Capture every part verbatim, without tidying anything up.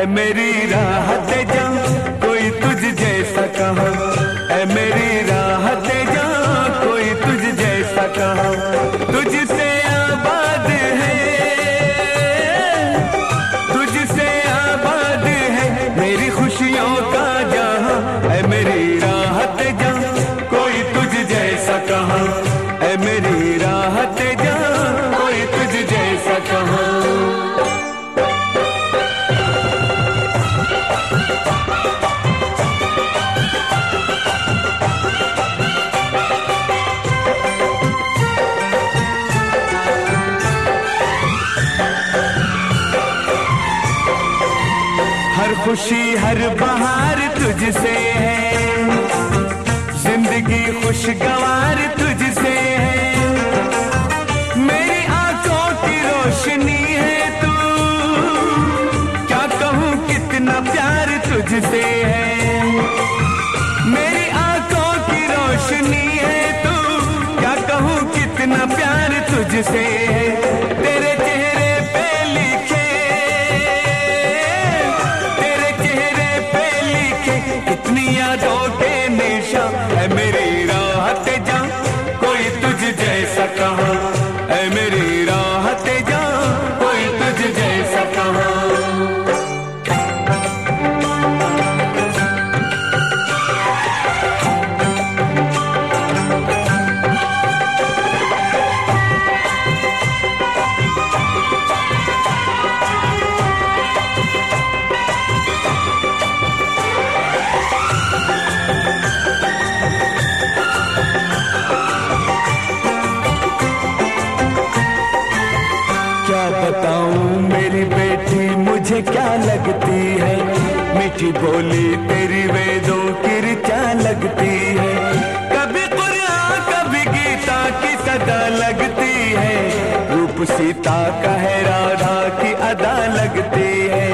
मेरी राहत जा कोई तुझ जैसा कहाँ, ऐ मेरी राहत जा कोई तुझ जैसा कहाँ। तुझसे आबाद है, तुझसे आबाद है मेरी खुशियों का जहाँ, ऐ मेरी राहत जा कोई तुझ जैसा कहाँ, ऐ मेरी राहत जा कोई तुझ जैसा कहाँ। हर खुशी हर बहार तुझसे है, जिंदगी खुशगवार तुझसे है, मेरी आंखों की रोशनी है तू, क्या कहूँ कितना प्यार तुझसे है। मेरी आंखों की रोशनी है तू, क्या कहूँ कितना प्यार तुझसे है। तेरे चेहरे पे लिखे, कितनी यादों के निशान, है मेरी राहत जा कोई तुझ जैसा कहाँ, है मेरी राहत जा कोई तुझ जैसा कहाँ। बताऊं मेरी बेटी मुझे क्या लगती है, मीठी बोली तेरी वेदों की ऋचा लगती है, कभी कुरान कभी गीता की सदा लगती है, रूप सीता का है राधा की अदा लगती है।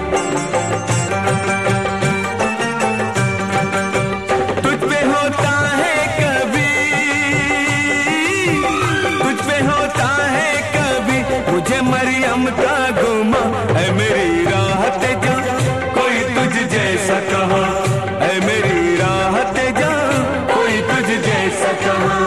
तुझ पे होता है कभी, तुझ पे होता है कभी मुझे मरियम का गुमा, है मेरी राहत जा कोई तुझ जैसा कहाँ, है मेरी राहत जा कोई तुझ जैसा कहाँ।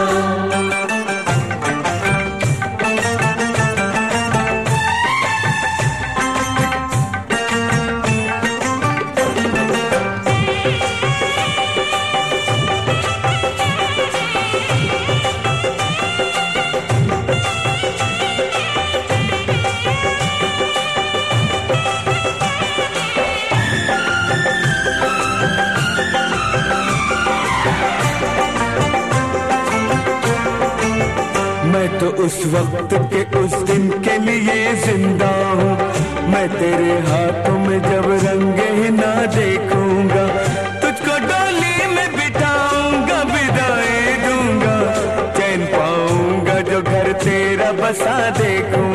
मैं तो उस वक्त के उस दिन के लिए जिंदा हूँ, मैं तेरे हाथों में जब रंगे ही ना देखूंगा, तुझको डोली में बिठाऊंगा विदाई दूंगा, चैन पाऊंगा जो घर तेरा बसा देखूंगा।